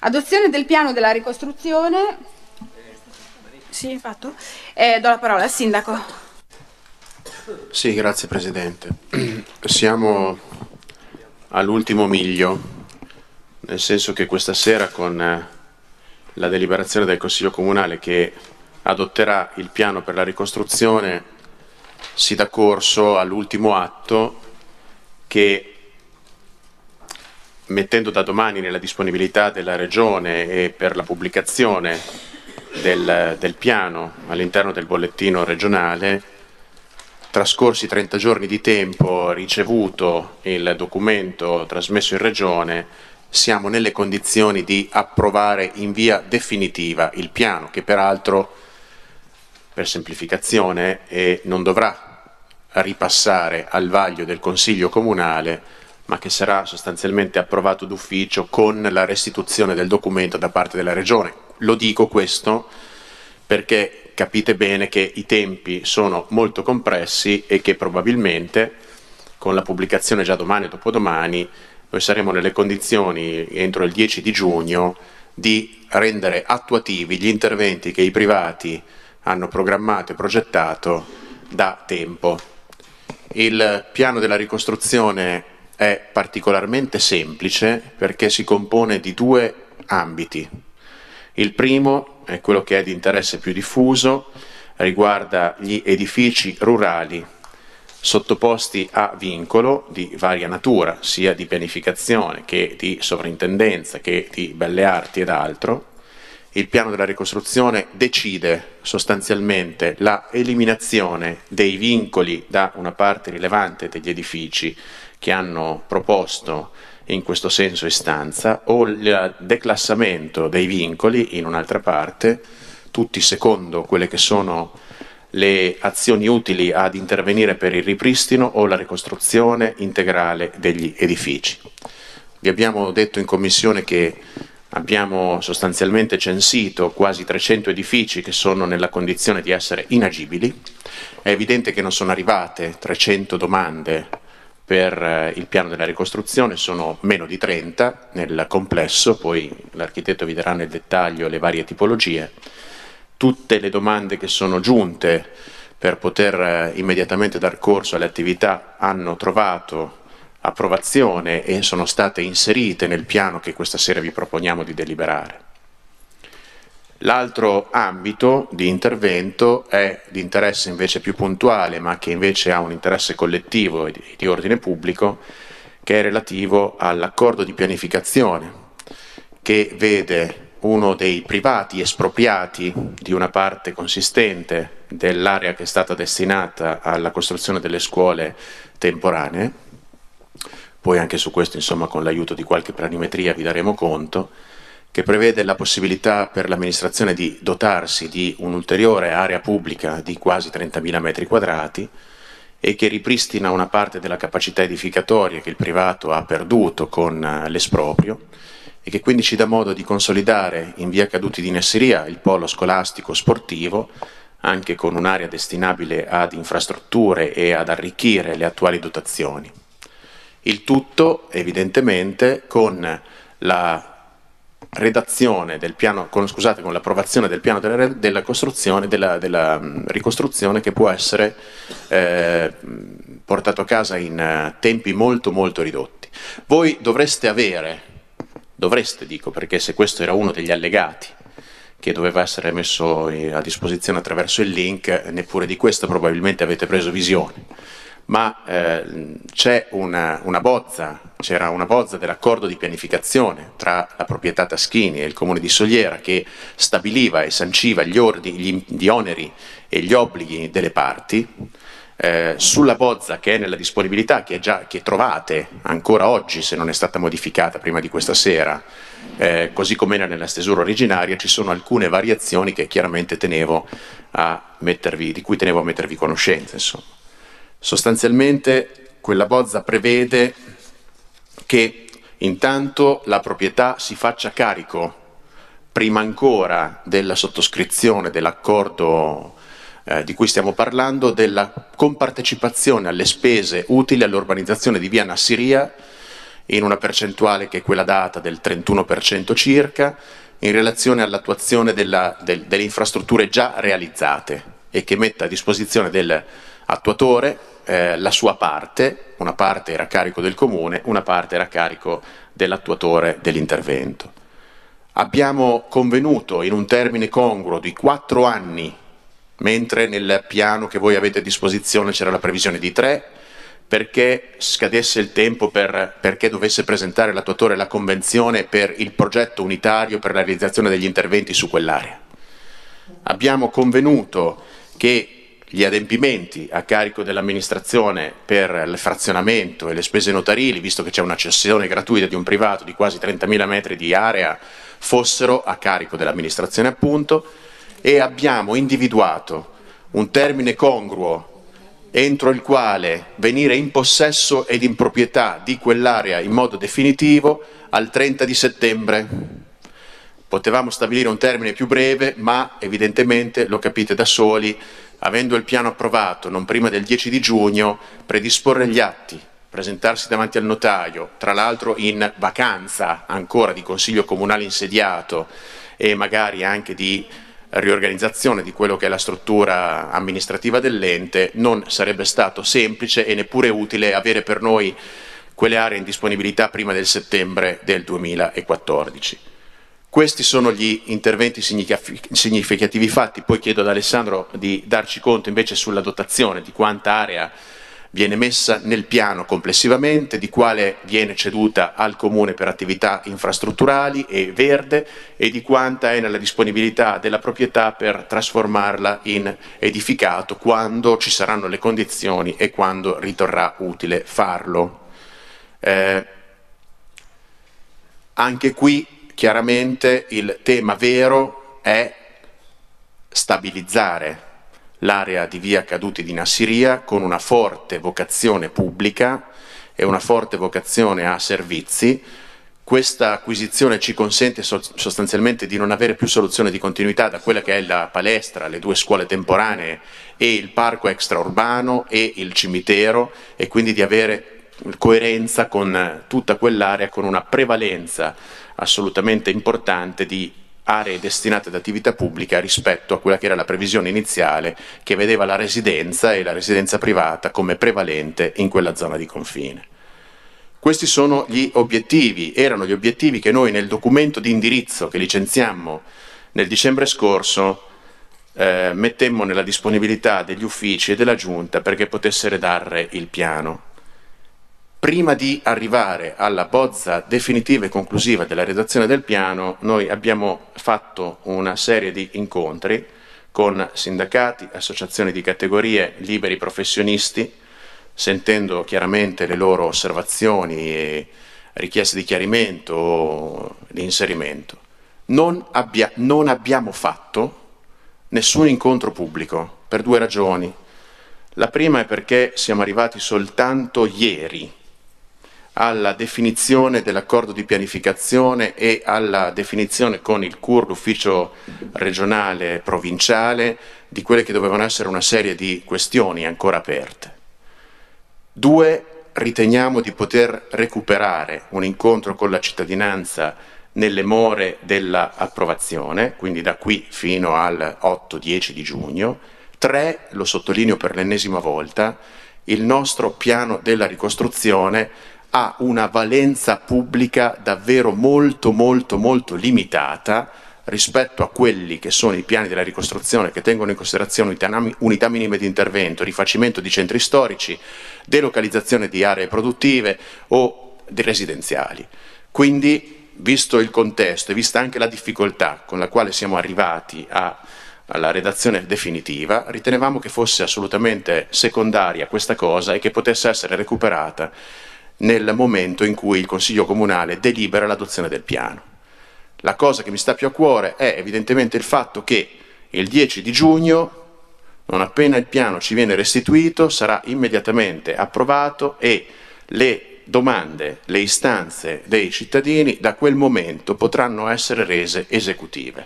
Adozione del piano della ricostruzione. Sì, fatto. Do la parola al Sindaco. Sì, grazie Presidente. Siamo all'ultimo miglio, nel senso che questa sera con la deliberazione del Consiglio Comunale che adotterà il piano per la ricostruzione si dà corso all'ultimo atto che, mettendo da domani nella disponibilità della Regione e per la pubblicazione del piano all'interno del bollettino regionale, trascorsi 30 giorni di tempo, ricevuto il documento trasmesso in Regione, siamo nelle condizioni di approvare in via definitiva il piano, che peraltro, per semplificazione, non dovrà ripassare al vaglio del Consiglio Comunale, ma che sarà sostanzialmente approvato d'ufficio con la restituzione del documento da parte della Regione. Lo dico questo perché capite bene che i tempi sono molto compressi e che probabilmente con la pubblicazione già domani o dopodomani noi saremo nelle condizioni entro il 10 di giugno di rendere attuativi gli interventi che i privati hanno programmato e progettato da tempo. Il piano della ricostruzione è particolarmente semplice perché si compone di due ambiti. Il primo è quello che è di interesse più diffuso, riguarda gli edifici rurali sottoposti a vincolo di varia natura, sia di pianificazione che di sovrintendenza che di belle arti ed altro. Il piano della ricostruzione decide sostanzialmente la eliminazione dei vincoli da una parte rilevante degli edifici che hanno proposto in questo senso istanza o il declassamento dei vincoli in un'altra parte, tutti secondo quelle che sono le azioni utili ad intervenire per il ripristino o la ricostruzione integrale degli edifici. Vi abbiamo detto in Commissione che abbiamo sostanzialmente censito quasi 300 edifici che sono nella condizione di essere inagibili. È evidente che non sono arrivate 300 domande per il piano della ricostruzione, sono meno di 30 nel complesso, poi l'architetto vi darà nel dettaglio le varie tipologie. Tutte le domande che sono giunte per poter immediatamente dar corso alle attività hanno trovato approvazione e sono state inserite nel piano che questa sera vi proponiamo di deliberare. L'altro ambito di intervento è di interesse invece più puntuale, ma che invece ha un interesse collettivo e di ordine pubblico, che è relativo all'accordo di pianificazione, che vede uno dei privati espropriati di una parte consistente dell'area che è stata destinata alla costruzione delle scuole temporanee. Poi anche su questo, insomma, con l'aiuto di qualche planimetria vi daremo conto, che prevede la possibilità per l'amministrazione di dotarsi di un'ulteriore area pubblica di quasi 30.000 metri quadrati e che ripristina una parte della capacità edificatoria che il privato ha perduto con l'esproprio e che quindi ci dà modo di consolidare in via Caduti di Nessiria il polo scolastico sportivo, anche con un'area destinabile ad infrastrutture e ad arricchire le attuali dotazioni. Il tutto evidentemente con la redazione del piano, con l'approvazione del piano della costruzione, della ricostruzione, che può essere portato a casa in tempi molto molto ridotti. Voi dovreste dico, perché se questo era uno degli allegati che doveva essere messo a disposizione attraverso il link, neppure di questo probabilmente avete preso visione. Ma c'era una bozza dell'accordo di pianificazione tra la proprietà Taschini e il Comune di Soliera che stabiliva e sanciva gli oneri e gli obblighi delle parti. Sulla bozza che è nella disponibilità, che trovate ancora oggi, se non è stata modificata prima di questa sera, così come era nella stesura originaria, ci sono alcune variazioni che chiaramente di cui tenevo a mettervi conoscenza, insomma. Sostanzialmente quella bozza prevede che intanto la proprietà si faccia carico, prima ancora della sottoscrizione dell'accordo di cui stiamo parlando, della compartecipazione alle spese utili all'urbanizzazione di via Nassiria in una percentuale che è quella data del 31% circa, in relazione all'attuazione delle infrastrutture già realizzate e che metta a disposizione dell'attuatore la sua parte, una parte era a carico del comune, una parte era a carico dell'attuatore dell'intervento. Abbiamo convenuto in un termine congruo di 4 anni, mentre nel piano che voi avete a disposizione c'era la previsione di 3, perché scadesse il tempo perché dovesse presentare l'attuatore la convenzione per il progetto unitario per la realizzazione degli interventi su quell'area. Abbiamo convenuto che gli adempimenti a carico dell'amministrazione per il frazionamento e le spese notarili, visto che c'è una cessione gratuita di un privato di quasi 30.000 metri di area, fossero a carico dell'amministrazione appunto, e abbiamo individuato un termine congruo entro il quale venire in possesso ed in proprietà di quell'area in modo definitivo al 30 di settembre. Potevamo stabilire un termine più breve, ma evidentemente, lo capite da soli, avendo il piano approvato non prima del 10 di giugno, predisporre gli atti, presentarsi davanti al notaio, tra l'altro in vacanza ancora di consiglio comunale insediato e magari anche di riorganizzazione di quello che è la struttura amministrativa dell'ente, non sarebbe stato semplice e neppure utile avere per noi quelle aree in disponibilità prima del settembre del 2014. Questi sono gli interventi significativi fatti, poi chiedo ad Alessandro di darci conto invece sulla dotazione, di quanta area viene messa nel piano complessivamente, di quale viene ceduta al Comune per attività infrastrutturali e verde e di quanta è nella disponibilità della proprietà per trasformarla in edificato quando ci saranno le condizioni e quando ritorrà utile farlo. Anche qui chiaramente il tema vero è stabilizzare l'area di via Caduti di Nassiria con una forte vocazione pubblica e una forte vocazione a servizi. Questa acquisizione ci consente sostanzialmente di non avere più soluzione di continuità da quella che è la palestra, le 2 scuole temporanee e il parco extraurbano e il cimitero, e quindi di avere coerenza con tutta quell'area, con una prevalenza assolutamente importante di aree destinate ad attività pubblica rispetto a quella che era la previsione iniziale, che vedeva la residenza e la residenza privata come prevalente in quella zona di confine. Questi sono gli obiettivi, erano gli obiettivi che noi nel documento di indirizzo che licenziammo nel dicembre scorso mettemmo nella disponibilità degli uffici e della Giunta perché potesse redarre il piano. Prima di arrivare alla bozza definitiva e conclusiva della redazione del piano, noi abbiamo fatto una serie di incontri con sindacati, associazioni di categorie, liberi professionisti, sentendo chiaramente le loro osservazioni e richieste di chiarimento o di inserimento. Non abbiamo fatto nessun incontro pubblico per 2 ragioni. La prima è perché siamo arrivati soltanto ieri alla definizione dell'accordo di pianificazione e alla definizione con il CUR, l'ufficio regionale provinciale, di quelle che dovevano essere una serie di questioni ancora aperte. 2, riteniamo di poter recuperare un incontro con la cittadinanza nelle more dell'approvazione, quindi da qui fino al 8-10 di giugno. 3, lo sottolineo per l'ennesima volta, il nostro piano della ricostruzione ha una valenza pubblica davvero molto limitata rispetto a quelli che sono i piani della ricostruzione che tengono in considerazione unità minime di intervento, rifacimento di centri storici, delocalizzazione di aree produttive o di residenziali. Quindi, visto il contesto e vista anche la difficoltà con la quale siamo arrivati alla redazione definitiva, ritenevamo che fosse assolutamente secondaria questa cosa e che potesse essere recuperata nel momento in cui il Consiglio Comunale delibera l'adozione del piano. La cosa che mi sta più a cuore è evidentemente il fatto che il 10 di giugno, non appena il piano ci viene restituito, sarà immediatamente approvato e le domande, le istanze dei cittadini da quel momento potranno essere rese esecutive.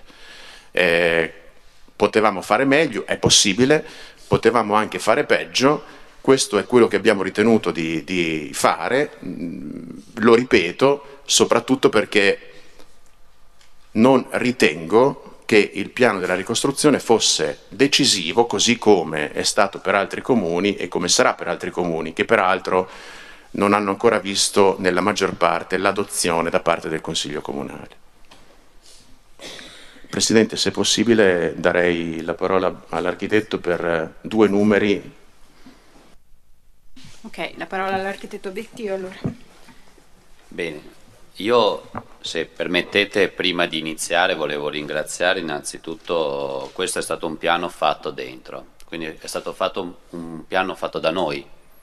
Potevamo fare meglio, è possibile, potevamo anche fare peggio. Questo è quello che abbiamo ritenuto di fare, lo ripeto, soprattutto perché non ritengo che il piano della ricostruzione fosse decisivo, così come è stato per altri comuni e come sarà per altri comuni, che peraltro non hanno ancora visto nella maggior parte l'adozione da parte del Consiglio Comunale. Presidente, se possibile darei la parola all'architetto per 2 numeri. Ok, la parola all'architetto obiettivo allora. Bene, io se permettete prima di iniziare volevo ringraziare innanzitutto, questo è stato un piano fatto dentro, quindi è stato fatto un piano fatto da noi,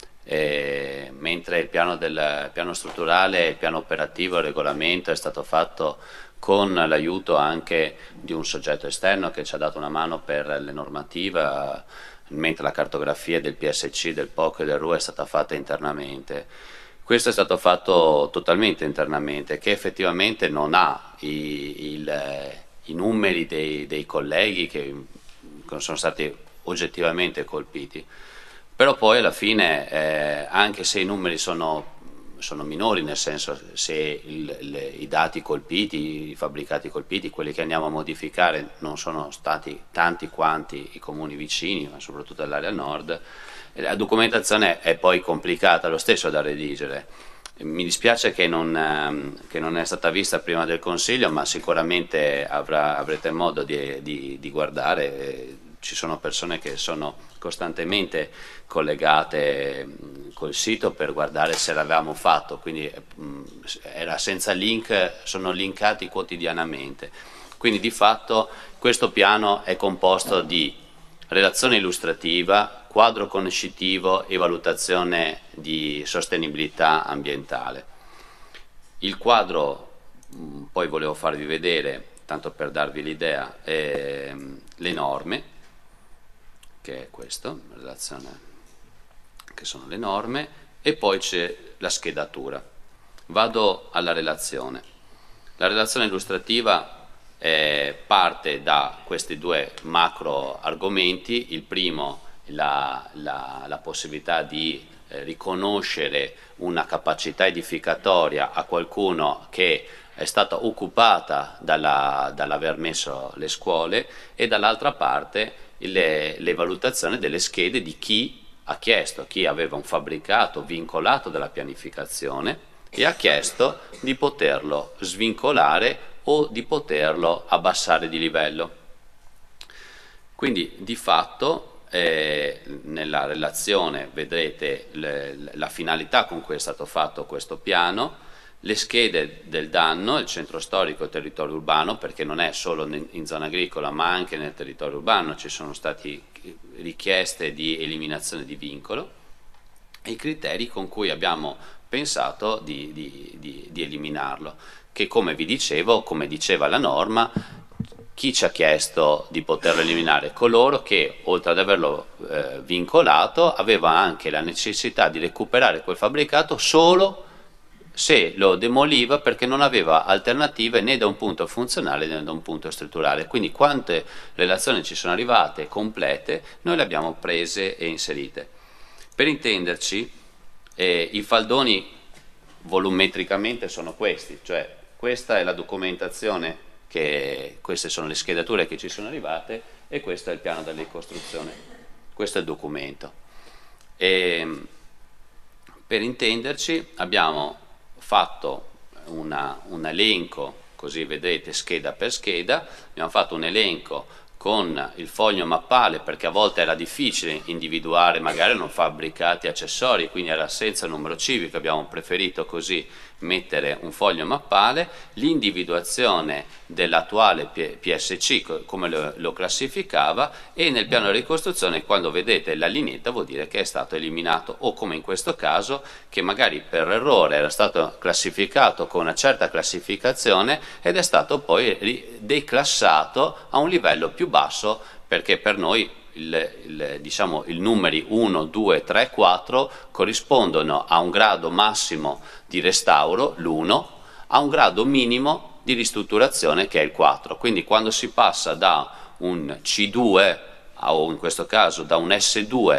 mentre il piano strutturale, il piano operativo, il regolamento è stato fatto con l'aiuto anche di un soggetto esterno che ci ha dato una mano per le normative, mentre la cartografia del PSC, del POC e del RU è stata fatta internamente. Questo è stato fatto totalmente internamente, che effettivamente non ha i numeri dei colleghi che sono stati oggettivamente colpiti. Però poi alla fine, anche se i numeri sono minori, nel senso se i dati colpiti, i fabbricati colpiti, quelli che andiamo a modificare non sono stati tanti quanti i comuni vicini, ma soprattutto dell'area nord, la documentazione è poi complicata lo stesso da redigere. Mi dispiace che non è stata vista prima del Consiglio, ma sicuramente avrete modo di guardare. Ci sono persone che sono costantemente collegate col sito per guardare se l'avevamo fatto, quindi era senza link, sono linkati quotidianamente. Quindi di fatto questo piano è composto di relazione illustrativa, quadro conoscitivo e valutazione di sostenibilità ambientale. Il quadro, poi volevo farvi vedere, tanto per darvi l'idea, le norme, che è questo, in relazione, che sono le norme, e poi c'è la schedatura. Vado alla relazione. La relazione illustrativa parte da questi 2 macro argomenti. Il primo, la possibilità di riconoscere una capacità edificatoria a qualcuno che è stata occupata dall'aver messo le scuole, e dall'altra parte le valutazioni delle schede di chi ha chiesto, chi aveva un fabbricato vincolato dalla pianificazione e ha chiesto di poterlo svincolare o di poterlo abbassare di livello. Quindi di fatto nella relazione vedrete la finalità con cui è stato fatto questo piano, le schede del danno, il centro storico e il territorio urbano, perché non è solo in zona agricola ma anche nel territorio urbano ci sono state richieste di eliminazione di vincolo, e i criteri con cui abbiamo pensato di eliminarlo, che come vi dicevo, come diceva la norma, chi ci ha chiesto di poterlo eliminare? Coloro che, oltre ad averlo vincolato, aveva anche la necessità di recuperare quel fabbricato solo se lo demoliva, perché non aveva alternative né da un punto funzionale né da un punto strutturale. Quindi quante relazioni ci sono arrivate complete noi le abbiamo prese e inserite. Per intenderci, i faldoni volumetricamente sono questi, cioè questa è la documentazione, queste sono le schedature che ci sono arrivate, e questo è il piano della ricostruzione, questo è il documento. E per intenderci abbiamo fatto un elenco, così vedete scheda per scheda, abbiamo fatto un elenco con il foglio mappale, perché a volte era difficile individuare, magari non fabbricati accessori, quindi era senza numero civico, abbiamo preferito così mettere un foglio mappale, l'individuazione dell'attuale PSC come lo classificava, e nel piano di ricostruzione quando vedete la lineetta vuol dire che è stato eliminato, o come in questo caso che magari per errore era stato classificato con una certa classificazione ed è stato poi declassato a un livello più basso, perché per noi diciamo, i numeri 1, 2, 3, 4 corrispondono a un grado massimo di restauro, l'1, a un grado minimo di ristrutturazione, che è il 4. Quindi quando si passa da un C2 o in questo caso da un S2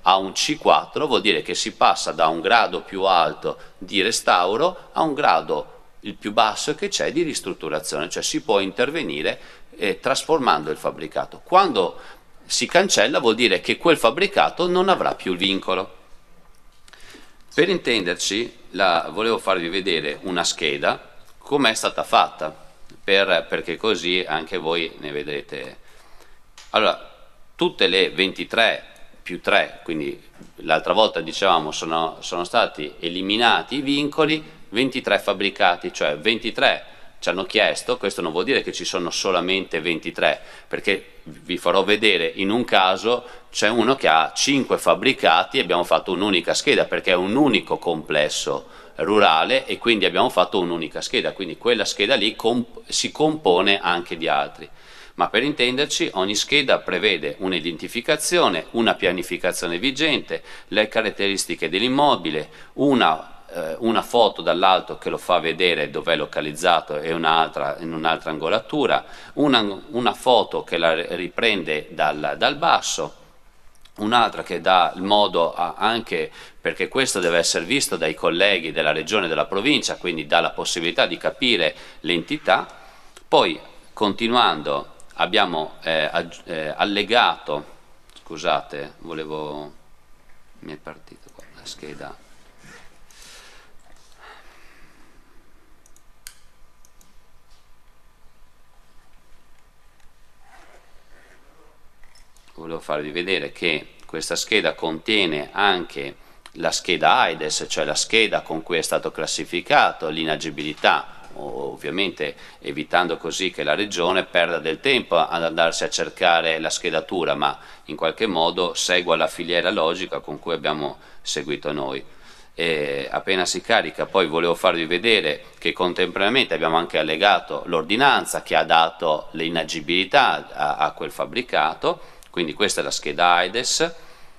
a un C4 vuol dire che si passa da un grado più alto di restauro a un grado il più basso che c'è di ristrutturazione, cioè si può intervenire trasformando il fabbricato. Quando si cancella vuol dire che quel fabbricato non avrà più il vincolo. Per intenderci, volevo farvi vedere una scheda come è stata fatta, perché così anche voi ne vedrete. Allora, tutte le 23 più 3, quindi l'altra volta dicevamo sono stati eliminati i vincoli, 23 fabbricati, cioè 23 ci hanno chiesto, questo non vuol dire che ci sono solamente 23, perché vi farò vedere in un caso c'è uno che ha 5 fabbricati e abbiamo fatto un'unica scheda perché è un unico complesso rurale e quindi abbiamo fatto un'unica scheda, quindi quella scheda lì si compone anche di altri. Ma per intenderci ogni scheda prevede un'identificazione, una pianificazione vigente, le caratteristiche dell'immobile, una foto dall'alto che lo fa vedere dove è localizzato e un'altra in un'altra angolatura, una foto che la riprende dal basso, un'altra che dà il modo anche perché questo deve essere visto dai colleghi della regione e della provincia, quindi dà la possibilità di capire l'entità. Poi continuando abbiamo allegato, scusate, mi è partito qua la scheda. Volevo farvi vedere che questa scheda contiene anche la scheda AIDS, cioè la scheda con cui è stato classificato l'inagibilità, ovviamente evitando così che la regione perda del tempo ad andarsi a cercare la schedatura, ma in qualche modo segua la filiera logica con cui abbiamo seguito noi. E appena si carica, poi volevo farvi vedere che contemporaneamente abbiamo anche allegato l'ordinanza che ha dato l'inagibilità a quel fabbricato. Quindi questa è la scheda AIDS,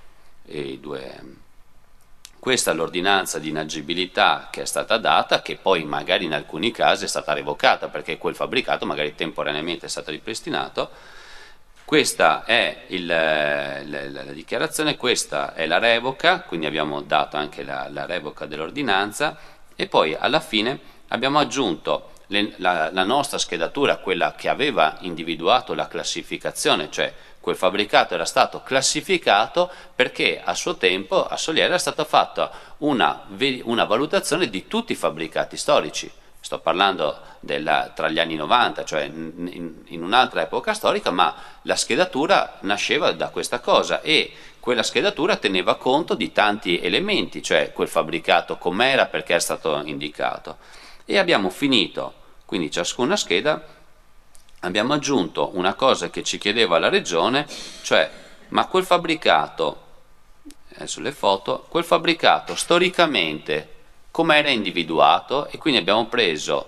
questa è l'ordinanza di inagibilità che è stata data, che poi magari in alcuni casi è stata revocata perché quel fabbricato magari temporaneamente è stato ripristinato. Questa è la dichiarazione, questa è la revoca, quindi abbiamo dato anche la revoca dell'ordinanza e poi alla fine abbiamo aggiunto la nostra schedatura, quella che aveva individuato la classificazione, cioè quel fabbricato era stato classificato perché a suo tempo a Soliera era stata fatta una valutazione di tutti i fabbricati storici. Sto parlando tra gli anni 90, cioè in un'altra epoca storica, ma la schedatura nasceva da questa cosa e quella schedatura teneva conto di tanti elementi, cioè quel fabbricato com'era, perché è stato indicato. E abbiamo finito, quindi ciascuna scheda abbiamo aggiunto una cosa che ci chiedeva la regione, cioè ma quel fabbricato, sulle foto, quel fabbricato storicamente come era individuato, e quindi abbiamo preso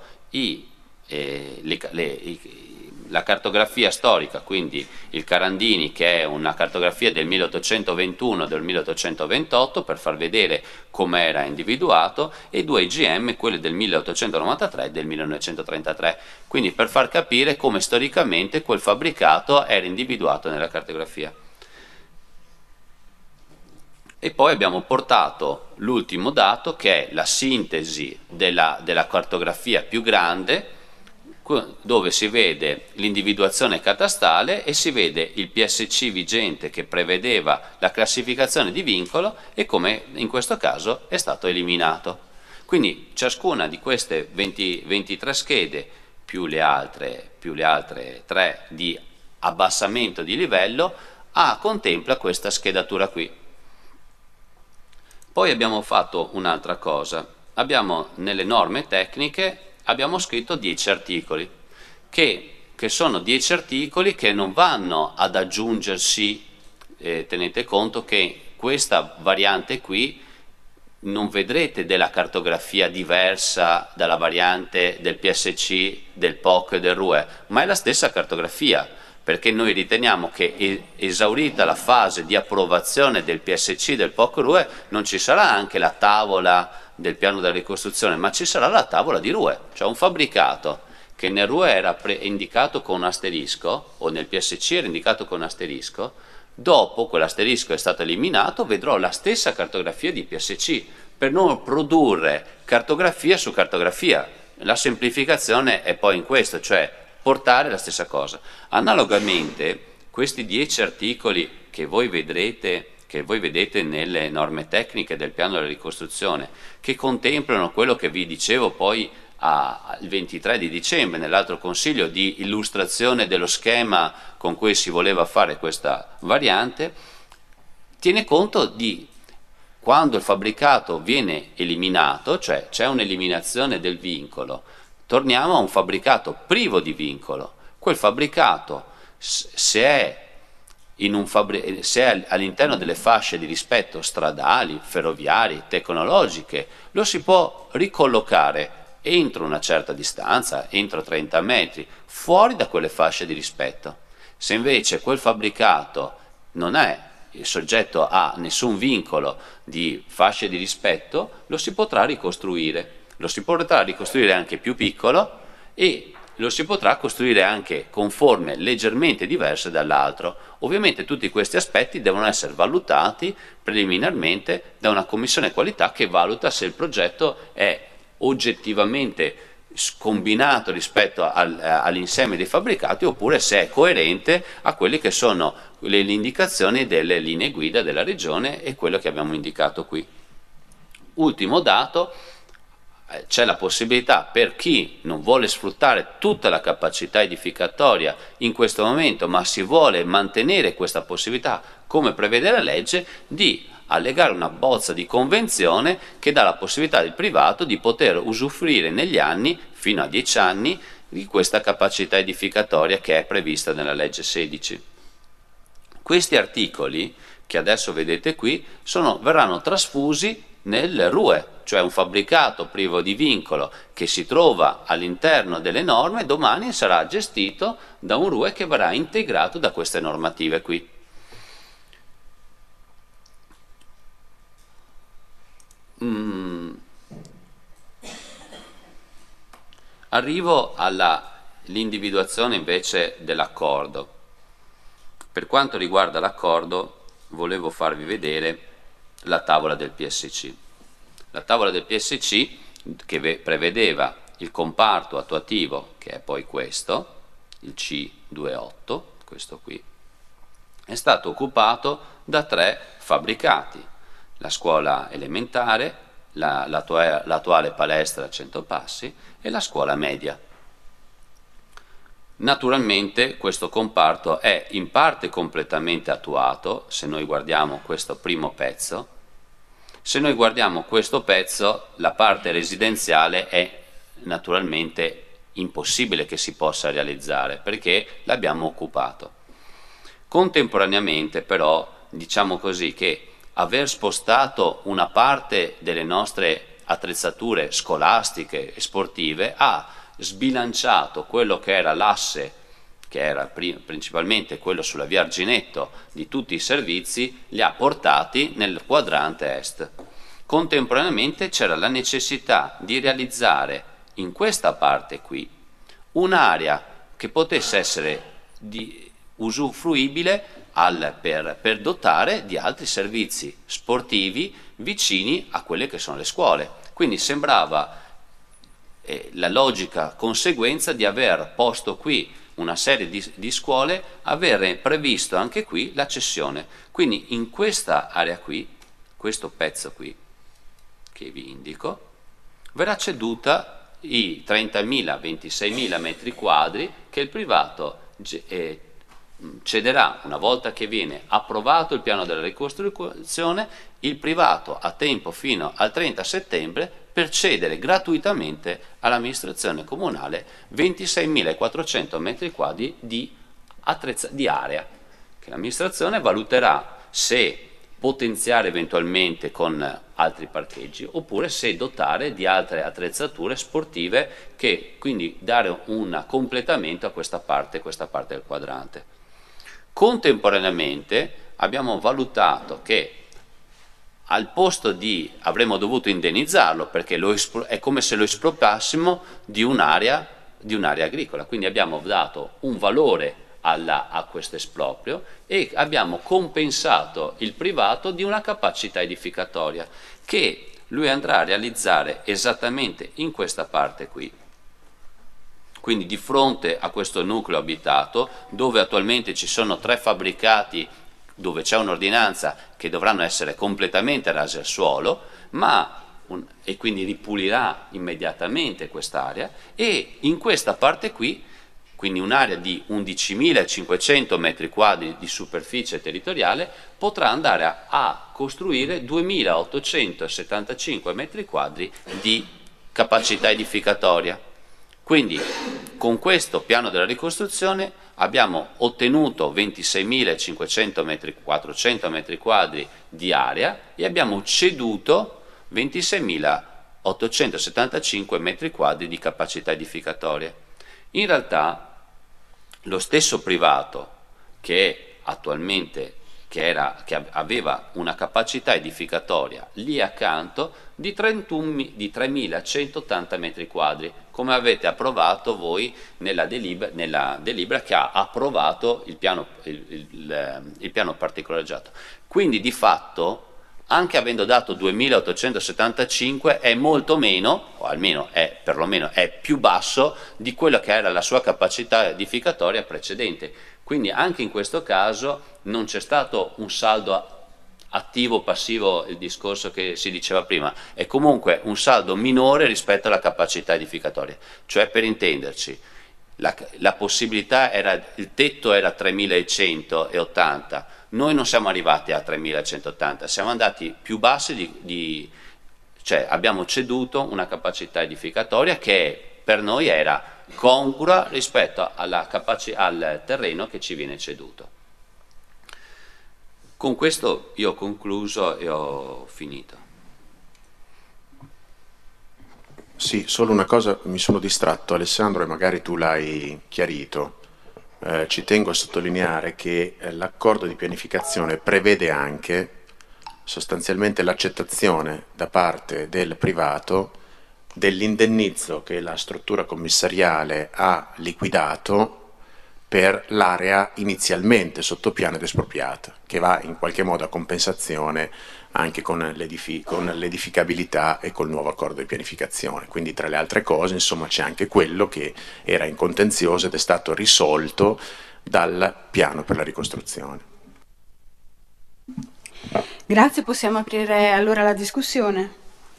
la cartografia storica, quindi il Carandini, che è una cartografia del 1821 e del 1828 per far vedere come era individuato, e due IGM, quelli del 1893 e del 1933, quindi per far capire come storicamente quel fabbricato era individuato nella cartografia. E poi abbiamo portato l'ultimo dato, che è la sintesi della cartografia più grande, dove si vede l'individuazione catastale e si vede il PSC vigente che prevedeva la classificazione di vincolo e come in questo caso è stato eliminato. Quindi ciascuna di queste 23 schede più le altre 3 di abbassamento di livello contempla questa schedatura qui. Poi abbiamo fatto un'altra cosa, nelle norme tecniche abbiamo scritto 10 articoli, che sono 10 articoli che non vanno ad aggiungersi, tenete conto che questa variante qui non vedrete della cartografia diversa dalla variante del PSC, del POC e del RUE, ma è la stessa cartografia, perché noi riteniamo che esaurita la fase di approvazione del PSC, del POC RUE, non ci sarà anche la tavola del piano della ricostruzione, ma ci sarà la tavola di RUE, cioè un fabbricato che nel RUE era indicato con un asterisco, o nel PSC era indicato con un asterisco, Dopo quell'asterisco è stato eliminato, vedrò la stessa cartografia di PSC, per non produrre cartografia su cartografia. La semplificazione è poi in questo, cioè portare la stessa cosa. Analogamente, questi 10 articoli che voi vedete nelle norme tecniche del piano della ricostruzione, che contemplano quello che vi dicevo poi il 23 di dicembre nell'altro consiglio di illustrazione dello schema con cui si voleva fare questa variante, tiene conto di quando il fabbricato viene eliminato, cioè c'è un'eliminazione del vincolo, torniamo a un fabbricato privo di vincolo. Quel fabbricato, se è all'interno delle fasce di rispetto stradali, ferroviarie, tecnologiche, lo si può ricollocare entro una certa distanza, entro 30 metri, fuori da quelle fasce di rispetto. Se invece quel fabbricato non è soggetto a nessun vincolo di fasce di rispetto, lo si potrà ricostruire. Lo si potrà ricostruire anche più piccolo e lo si potrà costruire anche con forme leggermente diverse dall'altro. Ovviamente tutti questi aspetti devono essere valutati preliminarmente da una commissione qualità che valuta se il progetto è oggettivamente scombinato rispetto all'insieme dei fabbricati oppure se è coerente a quelle che sono le indicazioni delle linee guida della regione e quello che abbiamo indicato qui. Ultimo dato, c'è la possibilità per chi non vuole sfruttare tutta la capacità edificatoria in questo momento ma si vuole mantenere questa possibilità come prevede la legge di allegare una bozza di convenzione che dà la possibilità al privato di poter usufruire negli anni, fino a 10 anni, di questa capacità edificatoria che è prevista nella legge 16. Questi articoli, che adesso vedete qui, verranno trasfusi nel RUE, cioè un fabbricato privo di vincolo che si trova all'interno delle norme, domani sarà gestito da un RUE che verrà integrato da queste normative qui. Arrivo all'individuazione invece dell'accordo. Per quanto riguarda l'accordo, volevo farvi vedere la tavola del PSC. La tavola del PSC che prevedeva il comparto attuativo, che è poi questo, il C28, questo qui, è stato occupato da 3 fabbricati: la scuola elementare, l'attuale palestra a 100 passi e la scuola media. Naturalmente questo comparto è in parte completamente attuato, se noi guardiamo questo primo pezzo. Se noi guardiamo questo pezzo, la parte residenziale è naturalmente impossibile che si possa realizzare perché l'abbiamo occupato. Contemporaneamente però, diciamo così, che aver spostato una parte delle nostre attrezzature scolastiche e sportive ha sbilanciato quello che era l'asse, che era principalmente quello sulla via Arginetto di tutti i servizi, li ha portati nel quadrante est. Contemporaneamente c'era la necessità di realizzare in questa parte qui un'area che potesse essere usufruibile per dotare di altri servizi sportivi vicini a quelle che sono le scuole. Quindi sembrava la logica conseguenza di aver posto qui una serie di scuole, avere previsto anche qui la cessione. Quindi in questa area qui, questo pezzo qui che vi indico, verrà ceduta i 30.000, 26.000 metri quadri che il privato cederà una volta che viene approvato il piano della ricostruzione. Il privato ha tempo fino al 30 settembre per cedere gratuitamente all'amministrazione comunale 26.400 metri quadri di area che l'amministrazione valuterà se potenziare eventualmente con altri parcheggi oppure se dotare di altre attrezzature sportive, che quindi dare un completamento a questa parte del quadrante. Contemporaneamente abbiamo valutato che al posto avremmo dovuto indennizzarlo perché è come se lo espropriassimo di un'area agricola, quindi abbiamo dato un valore a questo esproprio, e abbiamo compensato il privato di una capacità edificatoria che lui andrà a realizzare esattamente in questa parte qui. Quindi di fronte a questo nucleo abitato, dove attualmente ci sono 3 fabbricati, dove c'è un'ordinanza che dovranno essere completamente rasi al suolo, e quindi ripulirà immediatamente quest'area, e in questa parte qui, quindi un'area di 11.500 metri quadri di superficie territoriale, potrà andare a costruire 2.875 metri quadri di capacità edificatoria. Quindi con questo piano della ricostruzione abbiamo ottenuto 26.500 metri quadri di area e abbiamo ceduto 26.875 metri quadri di capacità edificatoria. In realtà lo stesso privato che attualmente che aveva una capacità edificatoria lì accanto di 3.180 metri quadri, come avete approvato voi nella delibera che ha approvato il piano particolareggiato. Quindi di fatto, anche avendo dato 2.875, è molto meno, o almeno perlomeno è più basso di quella che era la sua capacità edificatoria precedente. Quindi anche in questo caso non c'è stato un saldo attivo o passivo, il discorso che si diceva prima, è comunque un saldo minore rispetto alla capacità edificatoria. Cioè, per intenderci, la possibilità il tetto era 3.180, noi non siamo arrivati a 3.180, siamo andati più bassi cioè abbiamo ceduto una capacità edificatoria che per noi era congrua rispetto al terreno che ci viene ceduto. Con questo io ho concluso e ho finito. Sì, solo una cosa, mi sono distratto, Alessandro, e magari tu l'hai chiarito. Ci tengo a sottolineare che l'accordo di pianificazione prevede anche sostanzialmente l'accettazione da parte del privato dell'indennizzo che la struttura commissariale ha liquidato per l'area inizialmente sotto piano ed espropriata, che va in qualche modo a compensazione anche con l'edificabilità e col nuovo accordo di pianificazione. Quindi tra le altre cose, insomma, c'è anche quello che era in contenzioso ed è stato risolto dal piano per la ricostruzione. Grazie, possiamo aprire allora la discussione.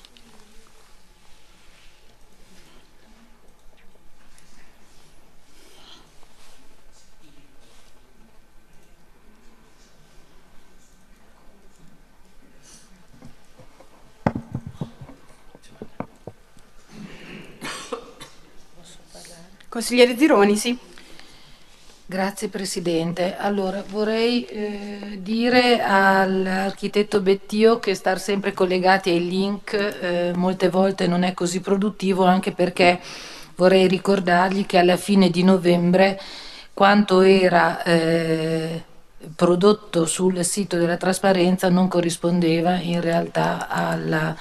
Consigliere Zironi, sì. Grazie Presidente. Allora vorrei dire all'architetto Bettio che star sempre collegati ai link molte volte non è così produttivo, anche perché vorrei ricordargli che alla fine di novembre quanto era prodotto sul sito della trasparenza non corrispondeva in realtà alla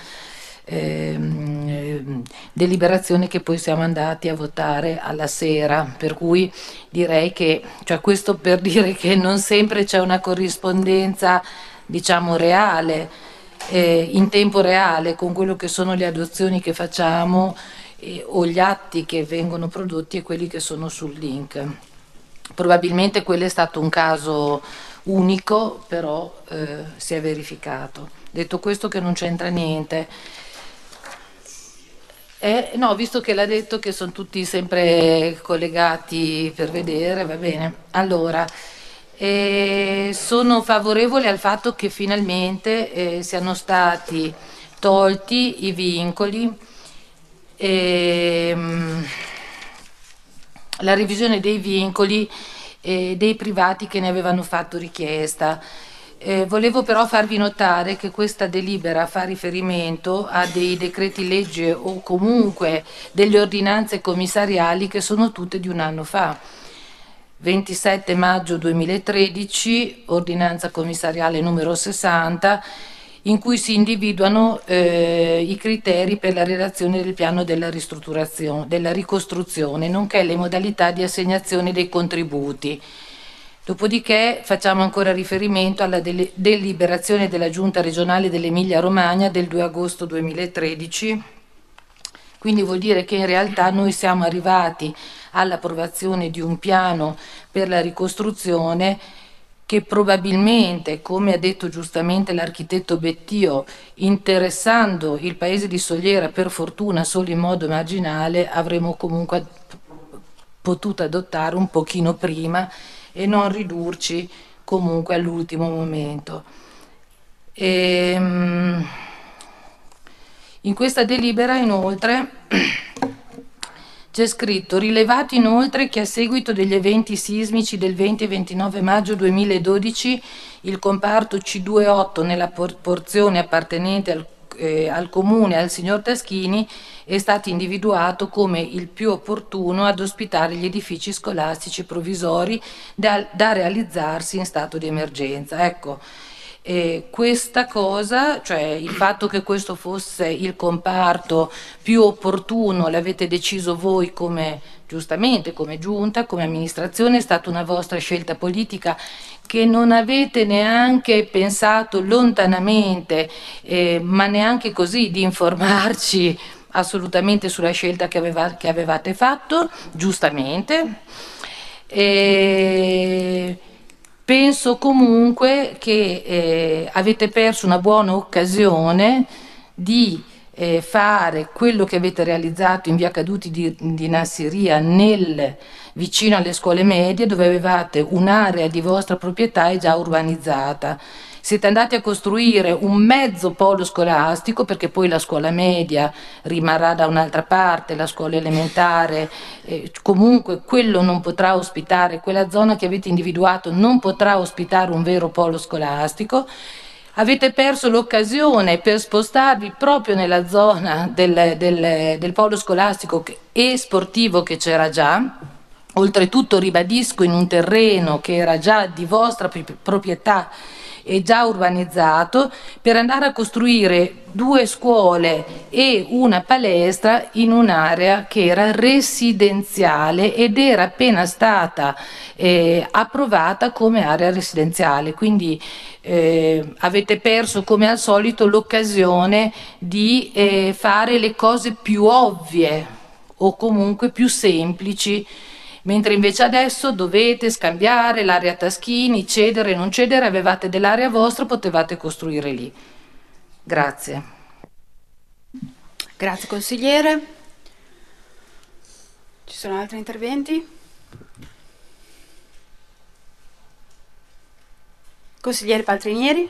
deliberazione che poi siamo andati a votare alla sera, per cui direi che, cioè questo per dire che non sempre c'è una corrispondenza, diciamo, reale, in tempo reale con quello che sono le adozioni che facciamo o gli atti che vengono prodotti e quelli che sono sul link. Probabilmente quello è stato un caso unico, però si è verificato. Detto questo, che non c'entra niente. No, visto che l'ha detto che sono tutti sempre collegati per vedere, va bene. Allora, sono favorevole al fatto che finalmente siano stati tolti i vincoli, la revisione dei vincoli dei privati che ne avevano fatto richiesta. Volevo però farvi notare che questa delibera fa riferimento a dei decreti legge o comunque delle ordinanze commissariali che sono tutte di un anno fa. 27 maggio 2013, ordinanza commissariale numero 60, in cui si individuano i criteri per la redazione del piano della ricostruzione, nonché le modalità di assegnazione dei contributi. Dopodiché facciamo ancora riferimento alla deliberazione della Giunta regionale dell'Emilia-Romagna del 2 agosto 2013. Quindi vuol dire che in realtà noi siamo arrivati all'approvazione di un piano per la ricostruzione che probabilmente, come ha detto giustamente l'architetto Bettio, interessando il paese di Sogliera per fortuna solo in modo marginale, avremmo comunque potuto adottare un pochino prima e non ridurci comunque all'ultimo momento. In questa delibera inoltre c'è scritto: rilevato inoltre che a seguito degli eventi sismici del 20 e 29 maggio 2012 il comparto C28 nella porzione appartenente al comune e al signor Taschini è stato individuato come il più opportuno ad ospitare gli edifici scolastici provvisori da realizzarsi in stato di emergenza. Ecco, questa cosa, cioè il fatto che questo fosse il comparto più opportuno, l'avete deciso voi come, giustamente, come giunta, come amministrazione, è stata una vostra scelta politica che non avete neanche pensato lontanamente, ma neanche così di informarci assolutamente sulla scelta che avevate fatto, giustamente. Penso comunque che avete perso una buona occasione di fare quello che avete realizzato in via Caduti di Nassiria vicino alle scuole medie, dove avevate un'area di vostra proprietà già urbanizzata. Siete andati a costruire un mezzo polo scolastico, perché poi la scuola media rimarrà da un'altra parte, la scuola elementare, comunque quello non potrà ospitare, quella zona che avete individuato non potrà ospitare un vero polo scolastico. Avete perso l'occasione per spostarvi proprio nella zona del polo scolastico e sportivo che c'era già, oltretutto ribadisco in un terreno che era già di vostra proprietà e già urbanizzato, per andare a costruire 2 scuole e una palestra in un'area che era residenziale ed era appena stata approvata come area residenziale. Quindi avete perso come al solito l'occasione di fare le cose più ovvie o comunque più semplici, mentre invece adesso dovete scambiare l'area Taschini, cedere, non cedere, avevate dell'area vostra, potevate costruire lì. Grazie. Grazie consigliere. Ci sono altri interventi? Consigliere Paltrinieri.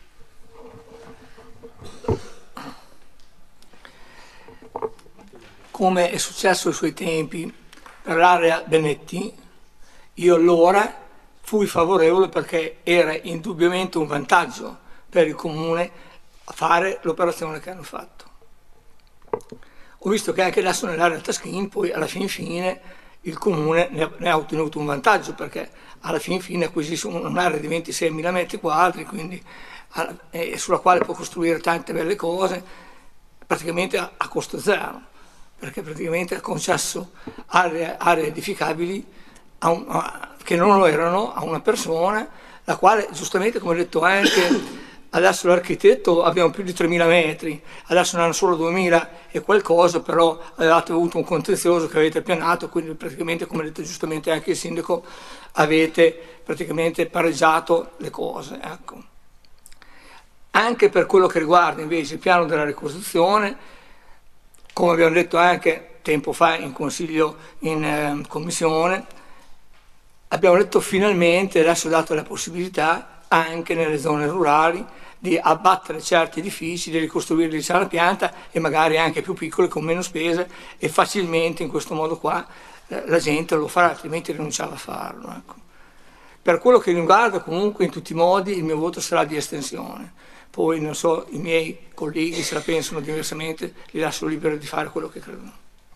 Come è successo ai suoi tempi per l'area Benetti, io allora fui favorevole perché era indubbiamente un vantaggio per il comune fare l'operazione che hanno fatto. Ho visto che anche adesso nell'area Taschini poi alla fine il comune ne ha ottenuto un vantaggio, perché alla fine acquisisce un'area di 26.000 metri quadri, quindi, sulla quale può costruire tante belle cose praticamente a costo zero, perché praticamente ha concesso aree edificabili che non lo erano a una persona, la quale giustamente, come ho detto anche adesso l'architetto, abbiamo più di 3.000 metri, adesso ne hanno solo 2.000 e qualcosa, però avevate avuto un contenzioso che avete pianato, quindi praticamente, come ha detto giustamente anche il sindaco, avete praticamente pareggiato le cose. Ecco. Anche per quello che riguarda invece il piano della ricostruzione, come abbiamo detto anche tempo fa in consiglio, in commissione, abbiamo detto finalmente, adesso dato la possibilità anche nelle zone rurali di abbattere certi edifici, di ricostruirli di sana pianta e magari anche più piccoli con meno spese, e facilmente in questo modo qua la gente lo farà, altrimenti rinunciava a farlo. Ecco. Per quello che riguarda comunque in tutti i modi il mio voto sarà di estensione. Poi non so, i miei colleghi se la pensano diversamente, li lascio liberi di fare quello che credono.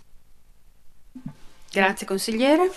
Grazie consigliere.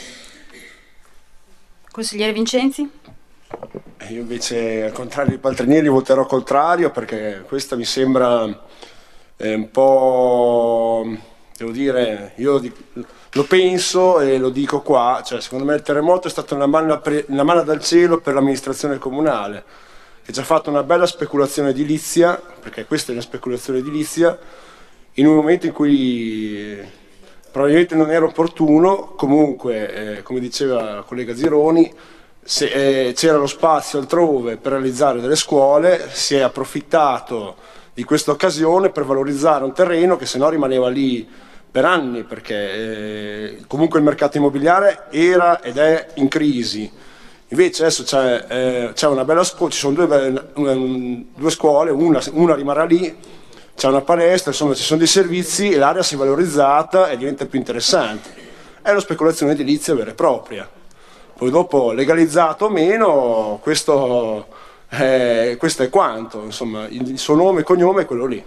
Consigliere Vincenzi? Io invece, al contrario di Paltrinieri, voterò contrario, perché questa mi sembra un po' devo dire, lo penso e lo dico qua, cioè secondo me il terremoto è stata una mano dal cielo per l'amministrazione comunale, che ci ha fatto una bella speculazione edilizia, perché questa è una speculazione edilizia, in un momento in cui probabilmente non era opportuno. Comunque, come diceva la collega Zironi, c'era lo spazio altrove per realizzare delle scuole, si è approfittato di questa occasione per valorizzare un terreno che se no rimaneva lì per anni, perché comunque il mercato immobiliare era ed è in crisi. Invece adesso c'è una bella scuola, ci sono due scuole, una rimarrà lì, c'è una palestra, insomma ci sono dei servizi e l'area si è valorizzata e diventa più interessante. È una speculazione edilizia vera e propria. Poi dopo, legalizzato o meno, questo è quanto, insomma, il suo nome e cognome è quello lì.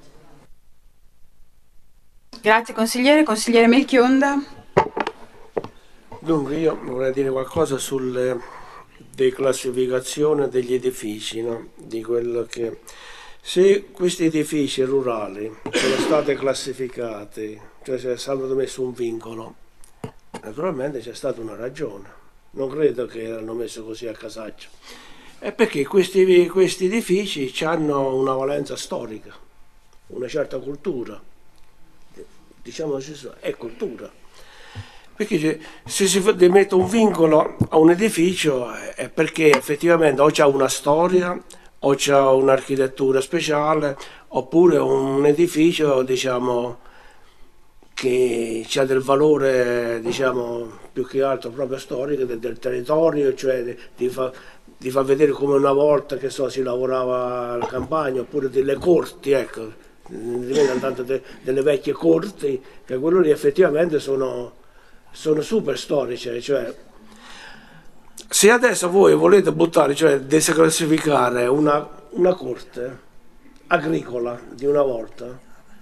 Grazie consigliere. Consigliere Melchionda. Dunque io vorrei dire qualcosa sulle declassificazione degli edifici, no? Di quello che, se questi edifici rurali sono stati classificati, cioè se è stato messo un vincolo, naturalmente c'è stata una ragione. Non credo che erano messi così a casaccio. È perché questi edifici hanno una valenza storica, una certa cultura. Diciamo è cultura. Perché se si mette un vincolo a un edificio è perché effettivamente o c'ha una storia, o c'ha un'architettura speciale, oppure un edificio, diciamo, che ha del valore, diciamo, più che altro proprio storico del territorio, cioè ti fa vedere come una volta, che so, si lavorava alla campagna, oppure delle corti, ecco, tanto delle vecchie corti, che quello lì effettivamente sono super storici, cioè se adesso voi volete buttare, cioè desclassificare una corte agricola di una volta,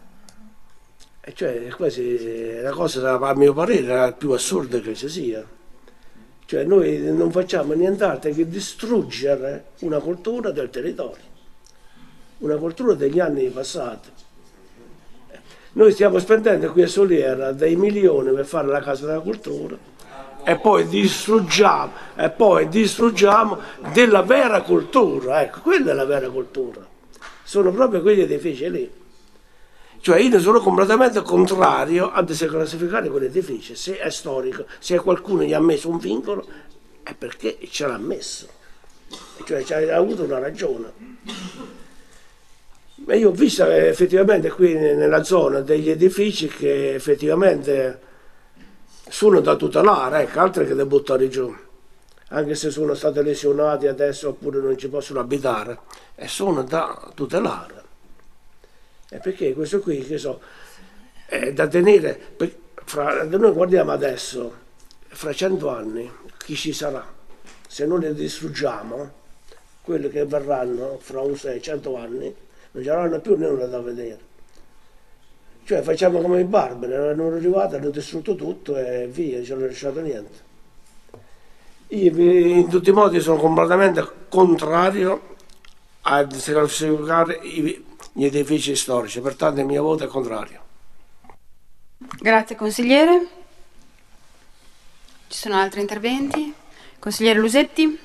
cioè quasi la cosa, a mio parere, è la più assurda che ci sia. Cioè noi non facciamo nient'altro che distruggere una cultura del territorio, una cultura degli anni passati. Noi stiamo spendendo qui a Soliera dei milioni per fare la casa della cultura e poi distruggiamo della vera cultura. Ecco, quella è la vera cultura. Sono proprio quegli edifici lì. Cioè io sono completamente contrario a desclassificare quell'edificio. Se è storico, se qualcuno gli ha messo un vincolo, è perché ce l'ha messo. Cioè ha avuto una ragione. Ma io ho visto effettivamente qui nella zona degli edifici che effettivamente sono da tutelare, ecco, altri che da buttare giù, anche se sono stati lesionati adesso oppure non ci possono abitare, e sono da tutelare. E perché questo qui, che so, è da tenere, noi guardiamo adesso, fra 100 anni, chi ci sarà? Se non li distruggiamo, quelli che verranno fra un 600 anni, non ci avranno più nulla da vedere. Cioè facciamo come i barbari, erano arrivati, hanno distrutto tutto e via, non ci hanno lasciato niente. Io in tutti i modi sono completamente contrario a desclassificare gli edifici storici, pertanto il mio voto è contrario. Grazie consigliere. Ci sono altri interventi? Consigliere Lusetti.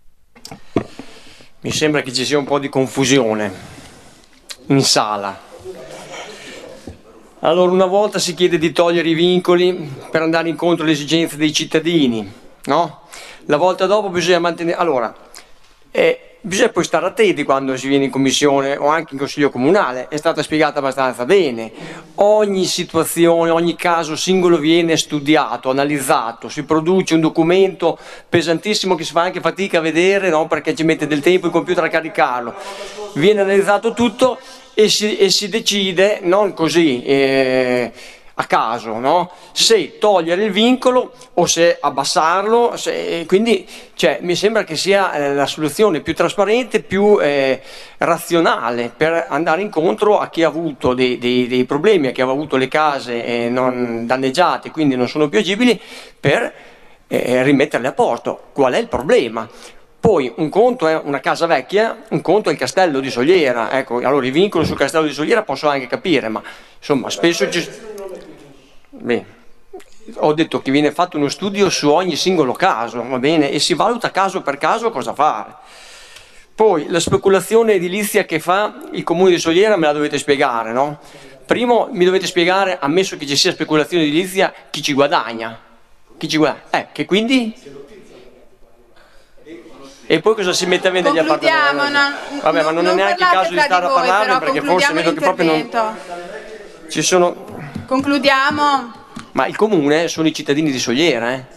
Mi sembra che ci sia un po' di confusione in sala. Allora, una volta si chiede di togliere i vincoli per andare incontro alle esigenze dei cittadini, no? La volta dopo bisogna mantenere... Allora, bisogna poi stare attenti quando si viene in commissione o anche in consiglio comunale, è stata spiegata abbastanza bene. Ogni situazione, ogni caso singolo viene studiato, analizzato, si produce un documento pesantissimo che si fa anche fatica a vedere, no? Perché ci mette del tempo il computer a caricarlo. Viene analizzato tutto e si decide, non così a caso, no? Se togliere il vincolo o se abbassarlo, quindi mi sembra che sia la soluzione più trasparente, più razionale per andare incontro a chi ha avuto dei problemi, a chi ha avuto le case non danneggiate, quindi non sono più agibili, per rimetterle a posto. Qual è il problema? Poi un conto è una casa vecchia, un conto è il castello di Soliera. Ecco, allora i vincoli sul castello di Soliera posso anche capire, ma insomma spesso Bene. Ho detto che viene fatto uno studio su ogni singolo caso, va bene, e si valuta caso per caso cosa fare. Poi la speculazione edilizia che fa il comune di Soliera me la dovete spiegare, no? Primo mi dovete spiegare, ammesso che ci sia speculazione edilizia, chi ci guadagna? Chi ci guadagna? Che quindi? E poi cosa si mette a vendere gli appartamenti? Vabbè, ma non è neanche il caso di stare a parlarne, perché forse vedo che proprio non... Ci sono... Concludiamo. Ma il comune sono i cittadini di Soliera, eh?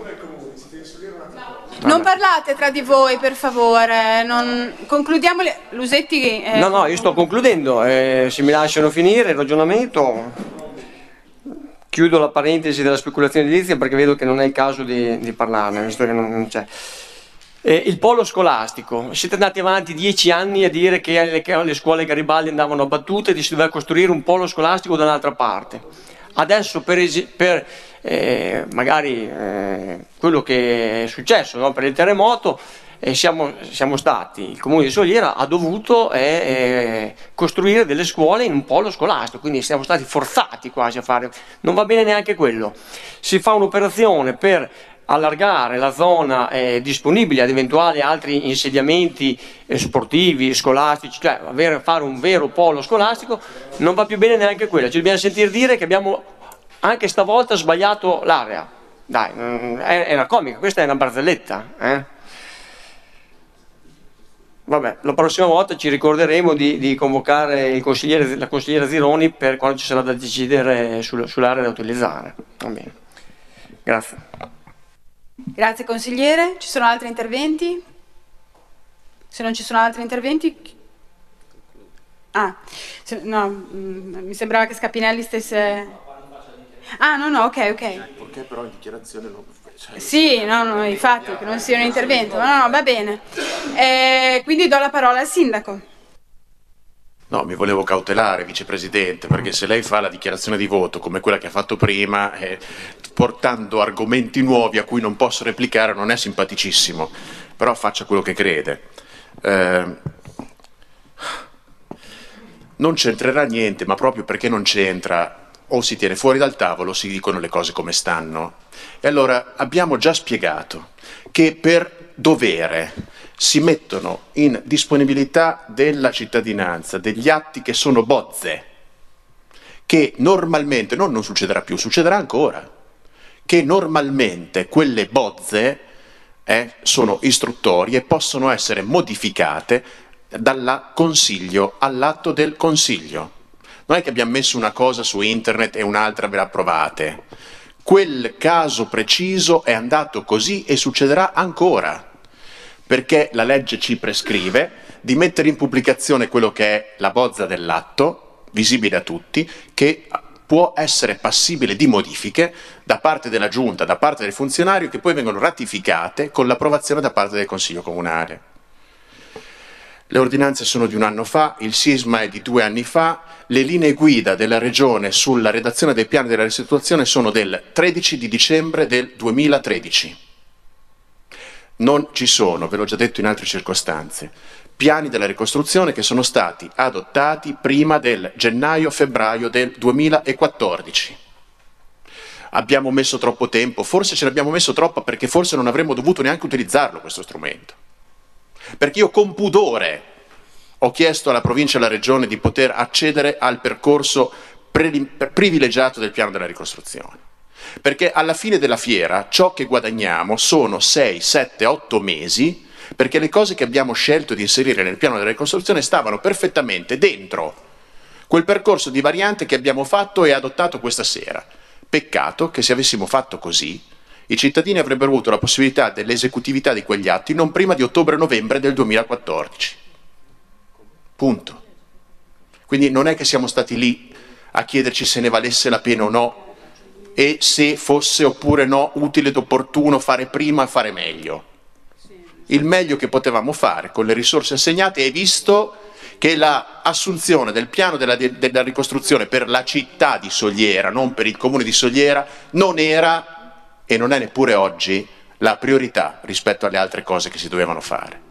Non parlate tra di voi, per favore. Concludiamo. Lusetti. No, io sto concludendo. Se mi lasciano finire il ragionamento, chiudo la parentesi della speculazione edilizia perché vedo che non è il caso di parlarne, visto che non c'è. Il polo scolastico. Siete andati avanti 10 anni a dire che le scuole Garibaldi andavano abbattute e che si doveva costruire un polo scolastico da un'altra parte. Adesso magari quello che è successo, no? Per il terremoto siamo stati, il comune di Soliera ha dovuto costruire delle scuole in un polo scolastico, quindi siamo stati forzati quasi a fare, non va bene neanche quello. Si fa un'operazione per allargare la zona disponibile ad eventuali altri insediamenti sportivi, scolastici, cioè fare un vero polo scolastico, non va più bene neanche quello. Ci dobbiamo sentire dire che abbiamo anche stavolta sbagliato l'area. Dai, è una comica, questa è una barzelletta. Vabbè, la prossima volta ci ricorderemo di convocare la consigliera Zironi per quando ci sarà da decidere sull'area da utilizzare. Va bene. Grazie. Grazie consigliere. Ci sono altri interventi? Se non ci sono altri interventi... mi sembrava che Scapinelli stesse... no, ok. Perché però in dichiarazione non... Sì, no, infatti, che non sia un intervento. No, va bene. Quindi do la parola al sindaco. No, mi volevo cautelare, vicepresidente, perché se lei fa la dichiarazione di voto come quella che ha fatto prima, portando argomenti nuovi a cui non posso replicare, non è simpaticissimo, però faccia quello che crede. Non c'entrerà niente, ma proprio perché non c'entra, o si tiene fuori dal tavolo o si dicono le cose come stanno. E allora abbiamo già spiegato che per dovere si mettono in disponibilità della cittadinanza degli atti che sono bozze, che normalmente, non succederà più, succederà ancora, che normalmente quelle bozze sono istruttorie e possono essere modificate dal Consiglio all'atto del Consiglio. Non è che abbiamo messo una cosa su internet e un'altra ve la approvate. Quel caso preciso è andato così e succederà ancora, perché la legge ci prescrive di mettere in pubblicazione quello che è la bozza dell'atto, visibile a tutti, che può essere passibile di modifiche da parte della Giunta, da parte del funzionario, che poi vengono ratificate con l'approvazione da parte del Consiglio Comunale. Le ordinanze sono di un anno fa, il sisma è di 2 anni fa, le linee guida della Regione sulla redazione dei piani della ristrutturazione sono del 13 di dicembre del 2013. Non ci sono, ve l'ho già detto in altre circostanze, piani della ricostruzione che sono stati adottati prima del gennaio-febbraio del 2014. Abbiamo messo troppo tempo, forse ce l'abbiamo messo troppo perché forse non avremmo dovuto neanche utilizzarlo questo strumento. Perché io con pudore ho chiesto alla provincia e alla regione di poter accedere al percorso privilegiato del piano della ricostruzione. Perché alla fine della fiera ciò che guadagniamo sono 6, 7, 8 mesi, perché le cose che abbiamo scelto di inserire nel piano della ricostruzione stavano perfettamente dentro quel percorso di variante che abbiamo fatto e adottato questa sera. Peccato che se avessimo fatto così i cittadini avrebbero avuto la possibilità dell'esecutività di quegli atti non prima di ottobre-novembre del 2014. Punto. Quindi non è che siamo stati lì a chiederci se ne valesse la pena o no e se fosse oppure no utile ed opportuno fare prima e fare meglio. Il meglio che potevamo fare con le risorse assegnate è visto che l'assunzione del piano della ricostruzione per la città di Soliera, non per il comune di Soliera, non era e non è neppure oggi la priorità rispetto alle altre cose che si dovevano fare.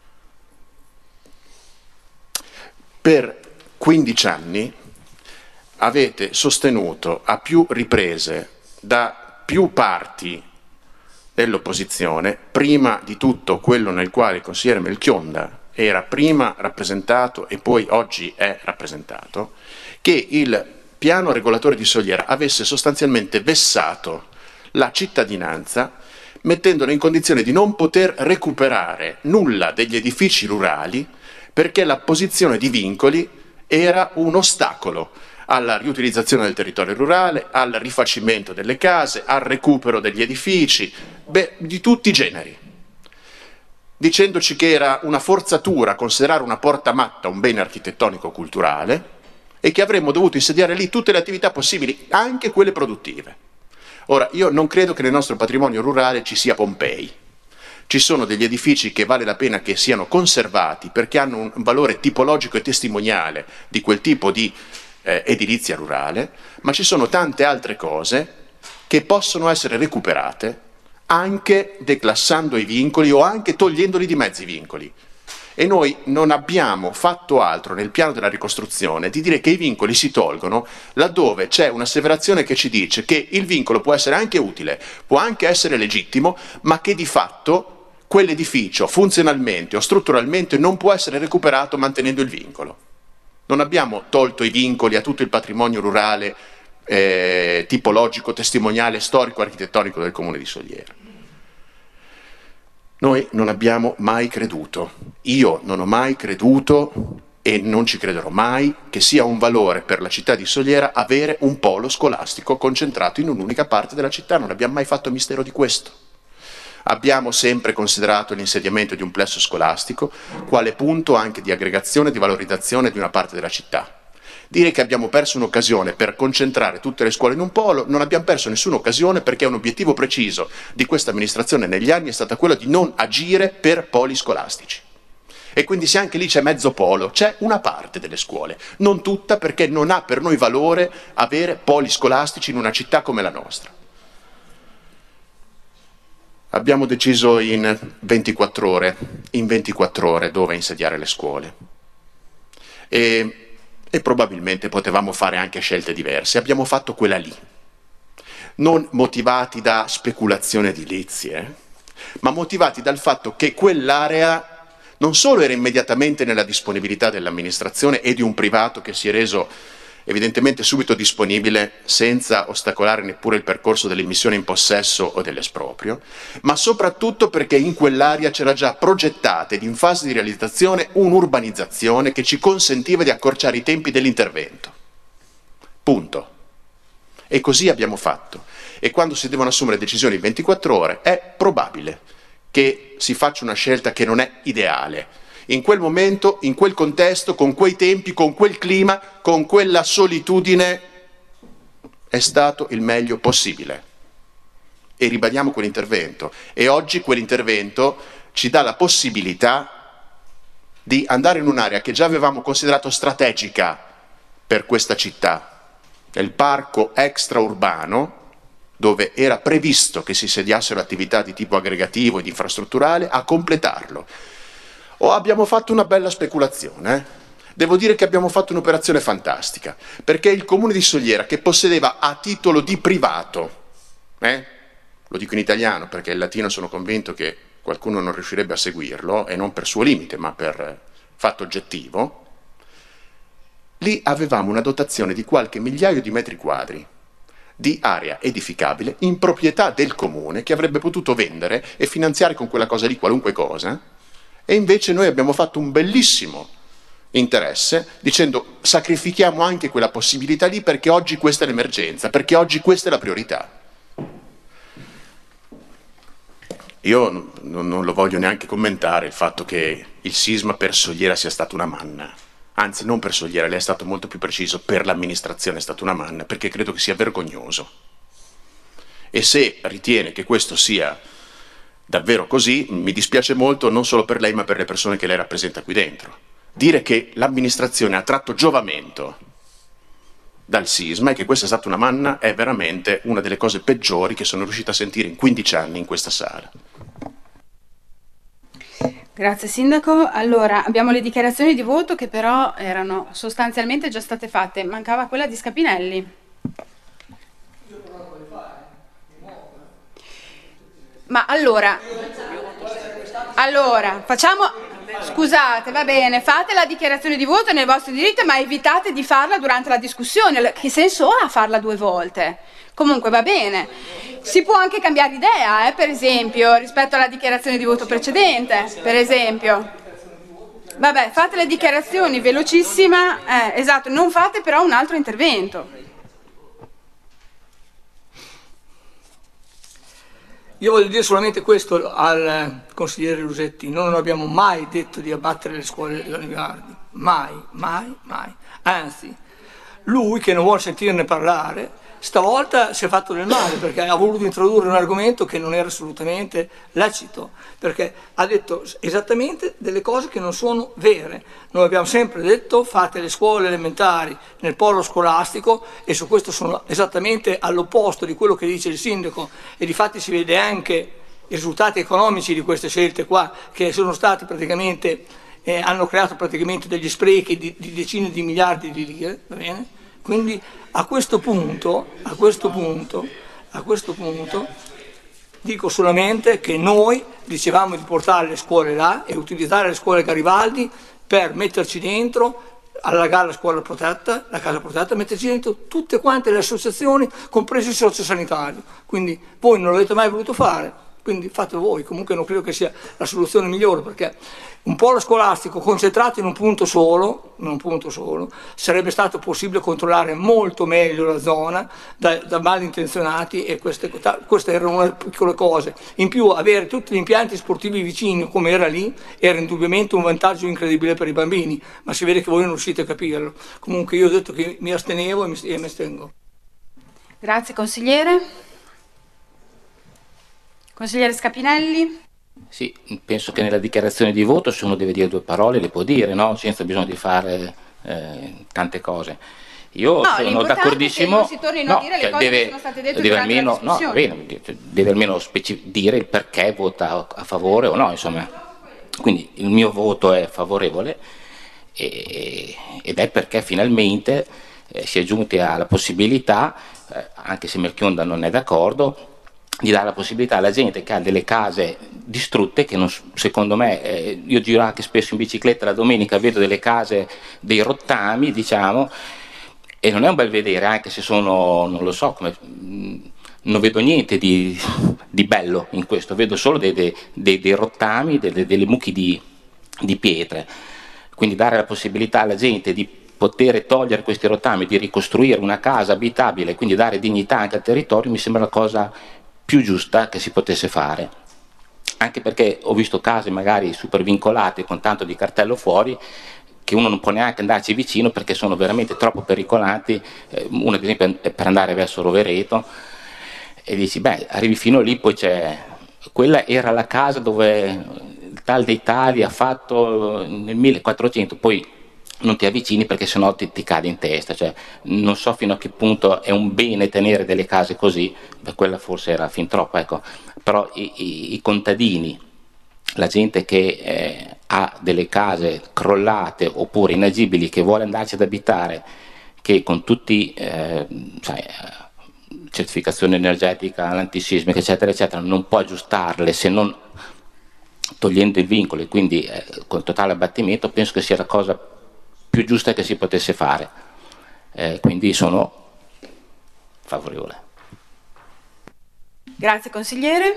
Per 15 anni avete sostenuto a più riprese da più parti dell'opposizione, prima di tutto quello nel quale il consigliere Melchionda era prima rappresentato e poi oggi è rappresentato, che il piano regolatore di Soliera avesse sostanzialmente vessato la cittadinanza, mettendola in condizione di non poter recuperare nulla degli edifici rurali perché la posizione di vincoli era un ostacolo alla riutilizzazione del territorio rurale, al rifacimento delle case, al recupero degli edifici, di tutti i generi, dicendoci che era una forzatura considerare una porta matta un bene architettonico-culturale e che avremmo dovuto insediare lì tutte le attività possibili, anche quelle produttive. Ora, io non credo che nel nostro patrimonio rurale ci sia Pompei. Ci sono degli edifici che vale la pena che siano conservati perché hanno un valore tipologico e testimoniale di quel tipo di edilizia rurale, ma ci sono tante altre cose che possono essere recuperate anche declassando i vincoli o anche togliendoli di mezzo i vincoli. E noi non abbiamo fatto altro nel piano della ricostruzione di dire che i vincoli si tolgono laddove c'è un'asseverazione che ci dice che il vincolo può essere anche utile, può anche essere legittimo, ma che di fatto quell'edificio funzionalmente o strutturalmente non può essere recuperato mantenendo il vincolo. Non abbiamo tolto i vincoli a tutto il patrimonio rurale tipologico, testimoniale, storico, architettonico del comune di Soliera. Noi non abbiamo mai creduto, io non ho mai creduto e non ci crederò mai che sia un valore per la città di Soliera avere un polo scolastico concentrato in un'unica parte della città, non abbiamo mai fatto mistero di questo. Abbiamo sempre considerato l'insediamento di un plesso scolastico quale punto anche di aggregazione e di valorizzazione di una parte della città. Dire che abbiamo perso un'occasione per concentrare tutte le scuole in un polo, non abbiamo perso nessuna occasione perché un obiettivo preciso di questa amministrazione negli anni è stato quello di non agire per poli scolastici. E quindi se anche lì c'è mezzo polo, c'è una parte delle scuole, non tutta, perché non ha per noi valore avere poli scolastici in una città come la nostra. Abbiamo deciso in 24 ore dove insediare le scuole. E probabilmente potevamo fare anche scelte diverse. Abbiamo fatto quella lì, non motivati da speculazioni edilizie, ma motivati dal fatto che quell'area non solo era immediatamente nella disponibilità dell'amministrazione e di un privato che si è reso evidentemente subito disponibile senza ostacolare neppure il percorso dell'immissione in possesso o dell'esproprio, ma soprattutto perché in quell'area c'era già progettata ed in fase di realizzazione un'urbanizzazione che ci consentiva di accorciare i tempi dell'intervento. Punto. E così abbiamo fatto. E quando si devono assumere decisioni in 24 ore è probabile che si faccia una scelta che non è ideale. In quel momento, in quel contesto, con quei tempi, con quel clima, con quella solitudine, è stato il meglio possibile. E ribadiamo quell'intervento. E oggi quell'intervento ci dà la possibilità di andare in un'area che già avevamo considerato strategica per questa città, nel parco extraurbano, dove era previsto che si sediassero attività di tipo aggregativo ed infrastrutturale, a completarlo. O abbiamo fatto una bella speculazione? Devo dire che abbiamo fatto un'operazione fantastica, perché il comune di Soliera, che possedeva a titolo di privato, lo dico in italiano perché il latino sono convinto che qualcuno non riuscirebbe a seguirlo, e non per suo limite ma per fatto oggettivo, lì avevamo una dotazione di qualche migliaio di metri quadri di area edificabile in proprietà del comune, che avrebbe potuto vendere e finanziare con quella cosa lì qualunque cosa. E invece noi abbiamo fatto un bellissimo interesse dicendo sacrifichiamo anche quella possibilità lì perché oggi questa è l'emergenza, perché oggi questa è la priorità. Io non lo voglio neanche commentare il fatto che il sisma per Soliera sia stato una manna. Anzi, non per Soliera, lei è stato molto più preciso, per l'amministrazione è stata una manna, perché credo che sia vergognoso. E se ritiene che questo sia davvero così, mi dispiace molto non solo per lei ma per le persone che lei rappresenta qui dentro. Dire che l'amministrazione ha tratto giovamento dal sisma e che questa è stata una manna è veramente una delle cose peggiori che sono riuscito a sentire in 15 anni in questa sala. Grazie Sindaco. Allora, abbiamo le dichiarazioni di voto che però erano sostanzialmente già state fatte. Mancava quella di Scapinelli. Ma allora facciamo, scusate, va bene, fate la dichiarazione di voto nel vostro diritto, ma evitate di farla durante la discussione. Che senso ha farla 2 volte? Comunque va bene, si può anche cambiare idea, per esempio, rispetto alla dichiarazione di voto precedente, per esempio. Vabbè, fate le dichiarazioni, velocissima, esatto, non fate però un altro intervento. Io voglio dire solamente questo al consigliere Lusetti: non abbiamo mai detto di abbattere le scuole Leonardi, mai, mai, mai. Anzi, lui, che non vuole sentirne parlare, stavolta si è fatto del male, perché ha voluto introdurre un argomento che non era assolutamente lecito, perché ha detto esattamente delle cose che non sono vere. Noi abbiamo sempre detto: fate le scuole elementari nel polo scolastico, e su questo sono esattamente all'opposto di quello che dice il sindaco, e difatti si vede anche i risultati economici di queste scelte qua, che sono stati praticamente, hanno creato praticamente degli sprechi di decine di miliardi di lire, va bene? Quindi a questo punto dico solamente che noi dicevamo di portare le scuole là e utilizzare le scuole Garibaldi per metterci dentro, allargare la scuola protetta, la casa protetta, metterci dentro tutte quante le associazioni, compreso il sociosanitario. Quindi voi non l'avete mai voluto fare, quindi fate voi. Comunque non credo che sia la soluzione migliore, perché un polo scolastico concentrato in un punto solo, sarebbe stato possibile controllare molto meglio la zona da malintenzionati, e queste erano una piccole cose. In più, avere tutti gli impianti sportivi vicini come era lì era indubbiamente un vantaggio incredibile per i bambini, ma si vede che voi non riuscite a capirlo. Comunque io ho detto che mi astenevo e mi astengo. Grazie consigliere. Consigliere Scapinelli. Sì, penso che nella dichiarazione di voto, se uno deve dire 2 parole, le può dire, no? Senza bisogno di fare tante cose. Io sono d'accordissimo. Non si tornino a dire le cose che sono state dette durante la discussione. Deve almeno dire il perché vota a favore o no, insomma. Quindi il mio voto è favorevole, ed è perché finalmente si è giunti alla possibilità, anche se Melchionda non è d'accordo, di dare la possibilità alla gente che ha delle case distrutte, che non, secondo me, io giro anche spesso in bicicletta la domenica, vedo delle case, dei rottami, diciamo, e non è un bel vedere, anche se sono, non lo so, non vedo niente di bello in questo, vedo solo dei rottami, delle mucche di pietre. Quindi dare la possibilità alla gente di poter togliere questi rottami, di ricostruire una casa abitabile, quindi dare dignità anche al territorio, mi sembra la cosa più giusta che si potesse fare, anche perché ho visto case magari super vincolate con tanto di cartello fuori, che uno non può neanche andarci vicino perché sono veramente troppo pericolanti. Uno ad esempio è per andare verso Rovereto, e dici arrivi fino lì, poi quella era la casa dove il tal dei tali ha fatto nel 1400, poi non ti avvicini perché sennò ti cade in testa. Cioè, non so fino a che punto è un bene tenere delle case così, quella forse era fin troppo, ecco. Però i contadini, la gente che ha delle case crollate oppure inagibili, che vuole andarci ad abitare, che con tutti certificazione energetica, l'antisismica, eccetera eccetera, non può aggiustarle se non togliendo il vincolo, e quindi con totale abbattimento, penso che sia la cosa più giusta che si potesse fare, quindi sono favorevole. Grazie consigliere.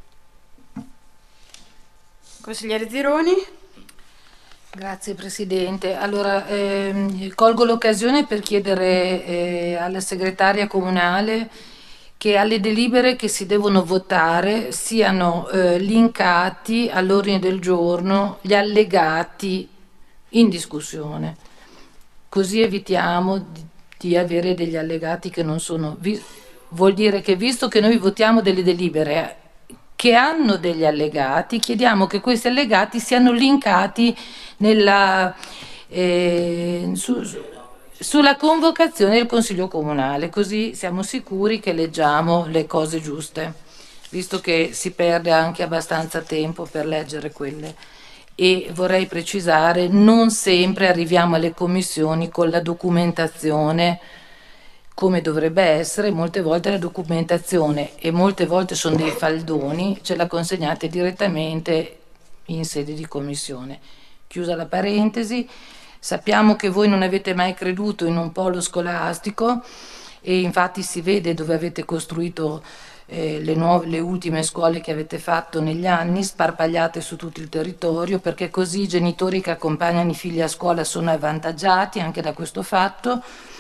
Consigliere Zironi. Grazie Presidente. Allora, colgo l'occasione per chiedere alla segretaria comunale che alle delibere che si devono votare siano linkati all'ordine del giorno gli allegati in discussione, così evitiamo di avere degli allegati che non sono. Vuol dire che, visto che noi votiamo delle delibere che hanno degli allegati, chiediamo che questi allegati siano linkati sulla convocazione del Consiglio Comunale, così siamo sicuri che leggiamo le cose giuste, visto che si perde anche abbastanza tempo per leggere quelle. e vorrei precisare, non sempre arriviamo alle commissioni con la documentazione come dovrebbe essere. Molte volte la documentazione, e molte volte sono dei faldoni, ce la consegnate direttamente in sede di commissione. Chiusa la parentesi, sappiamo che voi non avete mai creduto in un polo scolastico e infatti si vede dove avete costruito le ultime scuole che avete fatto negli anni, sparpagliate su tutto il territorio, perché così i genitori che accompagnano i figli a scuola sono avvantaggiati anche da questo fatto.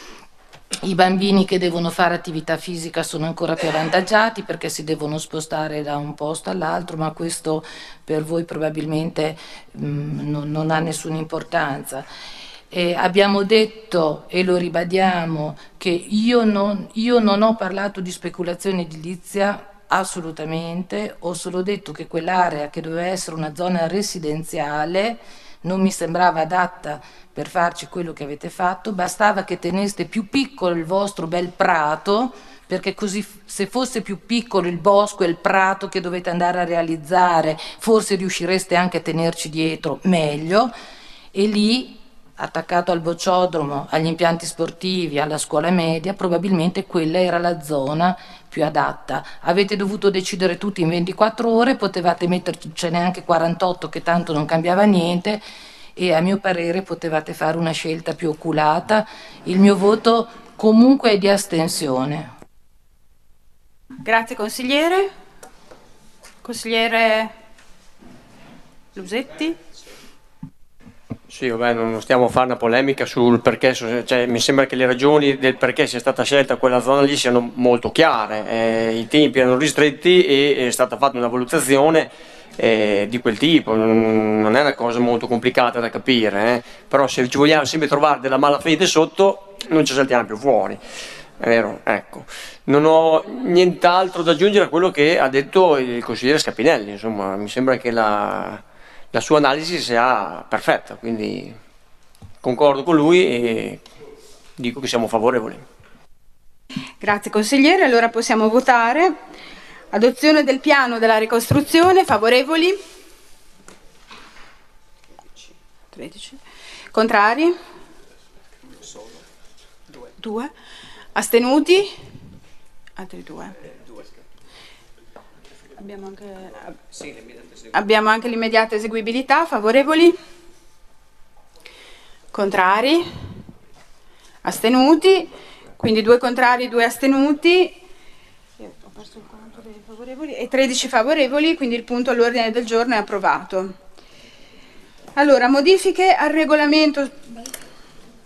I bambini che devono fare attività fisica sono ancora più avvantaggiati perché si devono spostare da un posto all'altro, ma questo per voi probabilmente non ha nessuna importanza. Abbiamo detto, e lo ribadiamo, che io non ho parlato di speculazione edilizia assolutamente, ho solo detto che quell'area che doveva essere una zona residenziale non mi sembrava adatta per farci quello che avete fatto, bastava che teneste più piccolo il vostro bel prato, perché così se fosse più piccolo il bosco e il prato che dovete andare a realizzare, forse riuscireste anche a tenerci dietro meglio, e lì, attaccato al bocciodromo, agli impianti sportivi, alla scuola media, probabilmente quella era la zona più adatta. Avete dovuto decidere tutti in 24 ore, potevate mettercene anche 48 che tanto non cambiava niente, e a mio parere potevate fare una scelta più oculata. Il mio voto comunque è di astensione. Grazie consigliere. Consigliere Lusetti. Sì, vabbè, non stiamo a fare una polemica sul perché, cioè, mi sembra che le ragioni del perché sia stata scelta quella zona lì siano molto chiare. I tempi erano ristretti e è stata fatta una valutazione di quel tipo, non è una cosa molto complicata da capire, però se ci vogliamo sempre trovare della malafede sotto non ci saltiamo più fuori, è vero? Ecco, non ho nient'altro da aggiungere a quello che ha detto il consigliere Scapinelli. Insomma, mi sembra che la sua analisi sia perfetta, quindi concordo con lui e dico che siamo favorevoli. Grazie consigliere, allora possiamo votare. Adozione del piano della ricostruzione, favorevoli? 13. Contrari? 2. Astenuti? Altri 2. Abbiamo anche l'immediata eseguibilità, favorevoli? Contrari? Astenuti? Quindi 2 contrari, 2 astenuti. Ho perso il conto dei favorevoli e 13 favorevoli, quindi il punto all'ordine del giorno è approvato. Allora, modifiche al regolamento